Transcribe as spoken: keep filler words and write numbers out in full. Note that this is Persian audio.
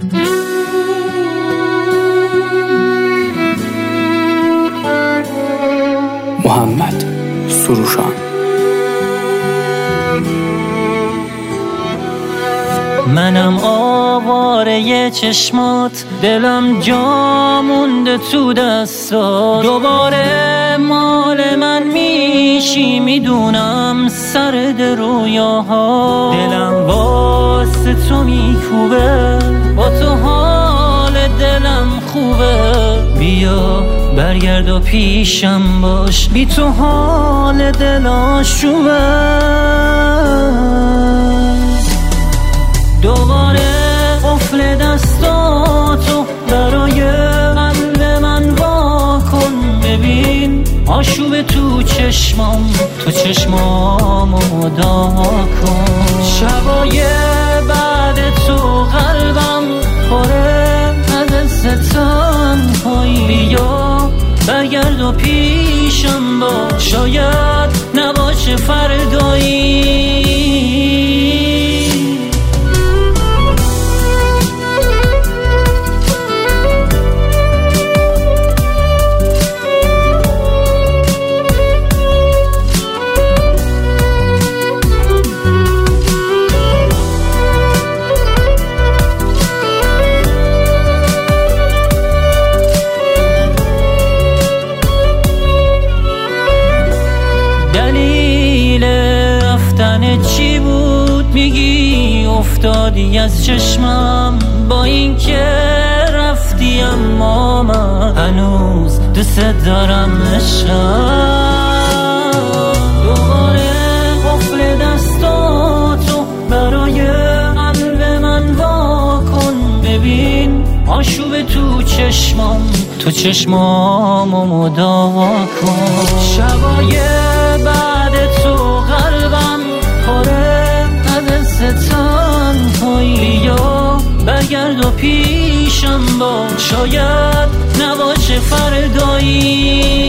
محمد سروشان. منم آواره چشمات، دلم جا مونده تو دستات، دوباره مال من میشی میدونم سرد رویاها، دلم واسه تو میکوبه، با تو حال دلم خوبه، بیا برگرد و پیشم باش، بی تو حال دل آشوبه، دوباره قفل دستاتو برای قلب من وا کن، ببین آشوب تو چشمام، تو چشمامو مدا کن، شبای بعد تو قلبم پره از ستان پایی، بیا برگرد و پیشم با، شاید نباشه فردایی. چی بود میگی افتادی از چشمم، با اینکه رفتی اما من هنوز دوست دارم عشقم، دوباره قفل دستاتو برای قلب من وا کن، ببین آشوب تو چشمام، تو چشمامو مدا کن، شبای بعد تو قلبم پره از ستان پایی، بیا برگرد و پیشم با، شاید نباشه فردایی.